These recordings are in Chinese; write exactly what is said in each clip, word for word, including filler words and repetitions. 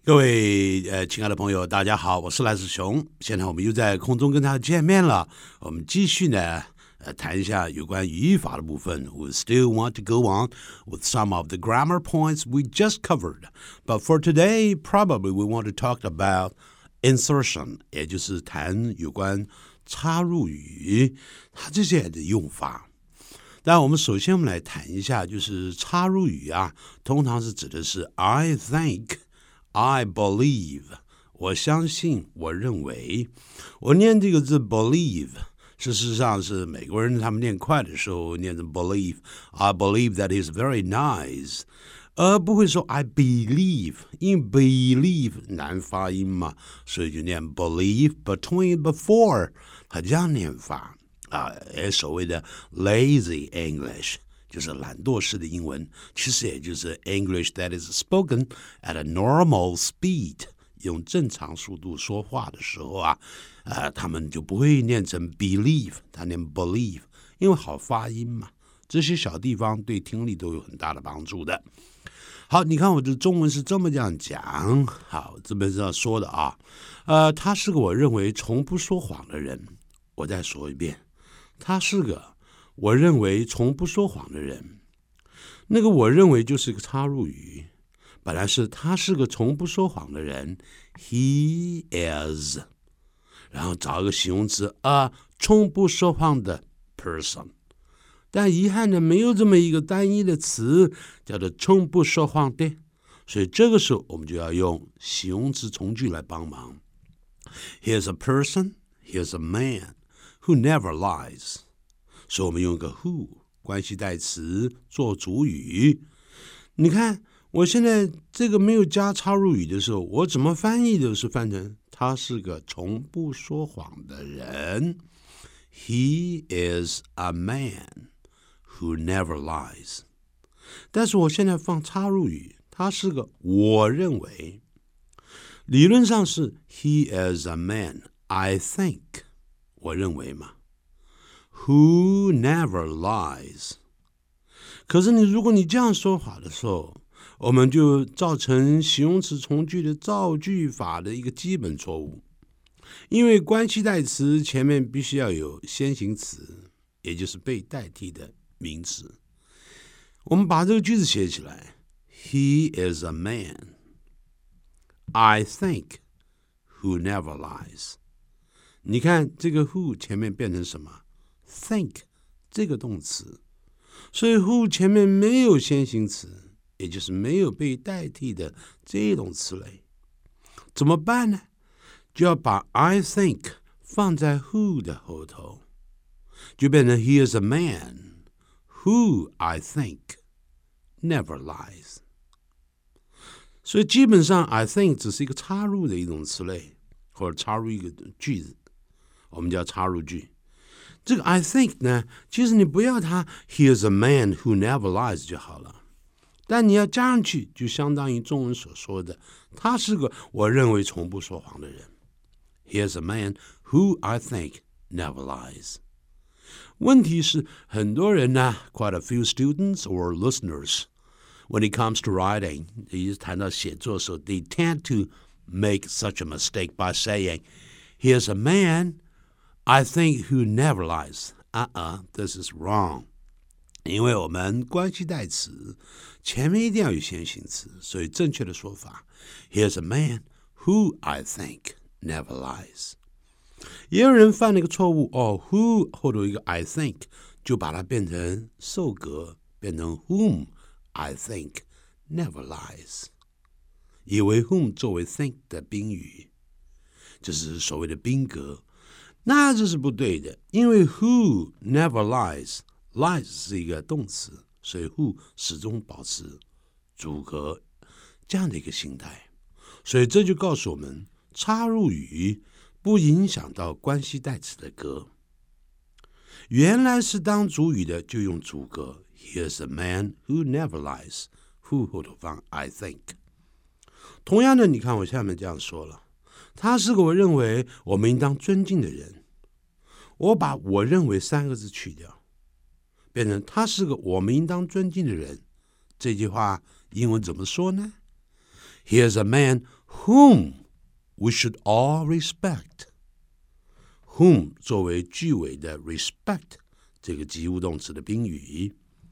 各位呃，亲爱的朋友，大家好，我是赖世雄。现在我们又在空中跟大家见面了。我们继续呢，呃，谈一下有关语法的部分。We still want to go on with some of the grammar points we just covered, but for today, probably we want to talk about insertion， 也就是谈有关插入语它这些的用法。但我们首先我们来谈一下，就是插入语啊，通常是指的是 I think。I believe， 我相信，我认为。我念这个字 believe， 事实上是美国人他们念快的时候念成 believe。I believe that is very nice， 而不会说 I believe， 因为 believe 难发音嘛，所以就念 believe。between before， 它这样念法啊，也所谓的 lazy English。就是懒惰式的英文，其实也就是 English that is spoken at a normal speed， 用正常速度说话的时候啊，呃，他们就不会念成 believe， 他念 believe， 因为好发音嘛。这些小地方对听力都有很大的帮助的。好，你看我的中文是这么这样讲，好，这边是要说的啊，呃，他是个我认为从不说谎的人。我再说一遍，他是个我认为从不说谎的人。那个我认为就是个插入语，本来是他是个从不说谎的人 He is， 然后找一个形容词 a 从不说谎的 person。 但遗憾的没有这么一个单一的词叫做从不说谎的，所以这个时候我们就要用形容词从句来帮忙。 Here's a person, here's a man who never lies，所以我们用一个 who 关系代词做主语。你看我现在这个没有加插入语的时候，我怎么翻译都是翻成他是个从不说谎的人。 He is a man who never lies。 但是我现在放插入语，他是个我认为，理论上是 He is a man I think， 我认为嘛Who never lies。 可是你如果你这样说法的时候，我们就造成形容词从句的造句法的一个基本错误。因为关系代词前面必须要有先行词，也就是被代替的名词。我们把这个句子写起来， He is a man I think who never lies。 你看这个 who 前面变成什么think 这个动词，所以 who 前面没有先行词，也就是没有被代替的这种词类。怎么办呢？就要把 I think 放在 who 的后头，就变成 He is a man who I think never lies。 所以基本上 I think 只是一个插入的一种词类，或者插入一个句子，我们叫插入句。这个 I think 呢，其实你不要它 He is a man who never lies 就好了，但你要加上去，就相当于中文所说的，他是个我认为从不说谎的人。 He is a man who I think never lies。 问题是很多人呢 quite a few students or listeners when it comes to writing， 一谈到写作的时候 they tend to make such a mistake by saying He is a man I think who never lies. Uh-uh, this is wrong. 因为我们关系代词前面一定要有先行词，所以正确的说法 Here's a man who I think never lies。 也有人犯了一个错误哦 who 后头一个 I think 就把它变成受格，变成 whom I think never lies， 以为 whom 作为 think 的宾语，这是所谓的宾格。那这是不对的，因为 who never lies， lies 是一个动词，所以 who 始终保持主格这样的一个心态。所以这就告诉我们，插入语不影响到关系代词的格。原来是当主语的就用主格 Here's a man who never lies， who 后头放 I think。 同样的，你看我下面这样说了，他是个我认为我们应当尊敬的人，我把我认为三个字去掉，变成他是个我们应当尊敬的人。这句话英文怎么说呢？ Here's a man whom we should all respect. Whom 作为句尾的 respect 这个及物动词的宾语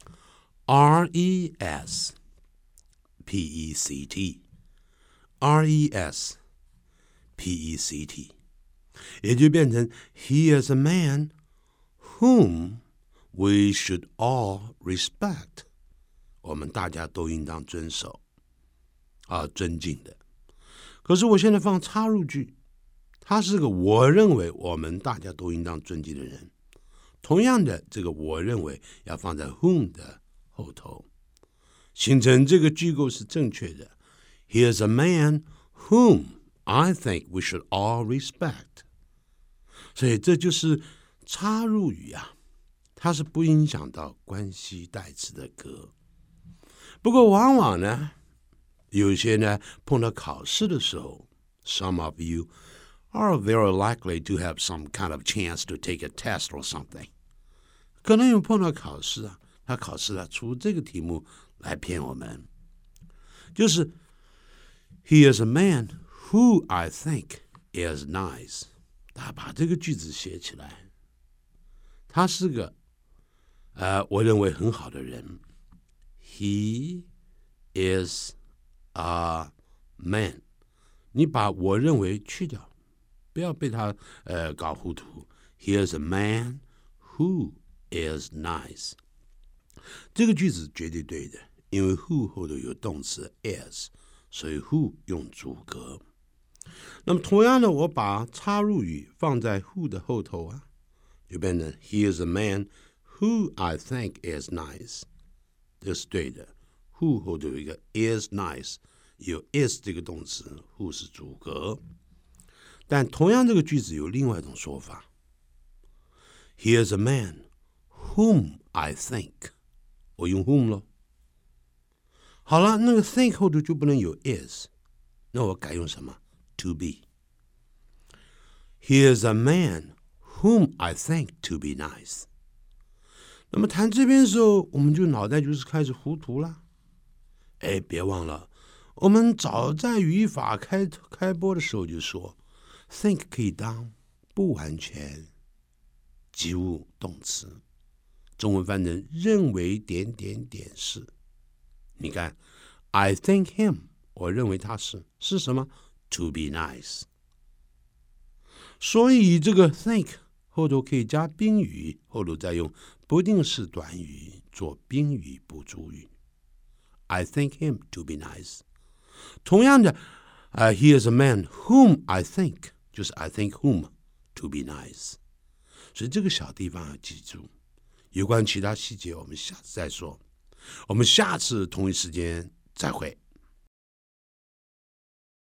R E S P E C T R E S P E C T 也就变成 He is a man whom we should all respect. 我们大家都应当遵守啊，尊敬的。可是我现在放插入句，他是个我认为我们大家都应当尊敬的人。同样的，这个我认为要放在 whom 的后头，形成这个句构是正确的。He is a man whom I think we should all respect. 所以这就是插入语啊，它是不影响到关系代词的格。不过往往呢，有些呢碰到考试的时候 ，some of you are very likely to have some kind of chance to take a test or something. 可能有碰到考试啊，他考试啊出这个题目来骗我们，就是 He is a man who I think is nice. 他把这个句子写起来，他是个呃我认为很好的人。He is a man. 你把我认为去掉，不要被他呃搞糊涂。He is a man who is nice. 这个句子绝对对的，因为 who 后头有动词 is， 所以 who 用主格。那么同样的，我把插入语放在 who 的后头啊，就变成 He is a man who I think is nice. 这是对的。who 后头有一个 is nice， 有 is 这个动词 who 是主格。但同样这个句子有另外一种说法 He is a man whom I think. 我用 whom 咯。好了，那个 think 后头就不能有 is， 那我改用什么 to be. He is a man whom I think to be nice. 那么谈这边的时候，我们就脑袋就是开始糊涂了。哎，别忘了，我们早在语法开开播的时候就说 think 可以当不完全及物动词，中文翻成认为点点点是。你看 I think him， 我认为他是是什么 to be nice。 所以这个 think 后头可以加宾语，后头再用不定式短语做宾语补助语。I think him to be nice。 同样的、uh, He is a man whom I think， 就是 I think whom to be nice。 所以这个小地方要记住，有关其他细节我们下次再说。我们下次同一时间再会。